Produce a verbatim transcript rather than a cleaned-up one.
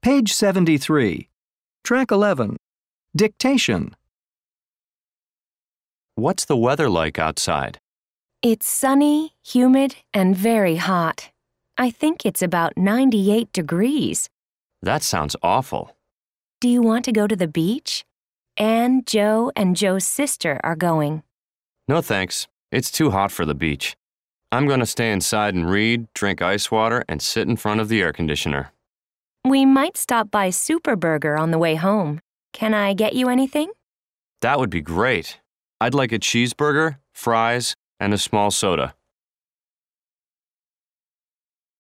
Page seventy-three. Track eleven. Dictation. What's the weather like outside? It's sunny, humid, and very hot. I think it's about ninety-eight degrees. That sounds awful. Do you want to go to the beach? Anne, Joe, and Joe's sister are going. No thanks. It's too hot for the beach. I'm going to stay inside and read, drink ice water, and sit in front of the air conditioner. We might stop by Superburger on the way home. Can I get you anything? That would be great. I'd like a cheeseburger, fries, and a small soda.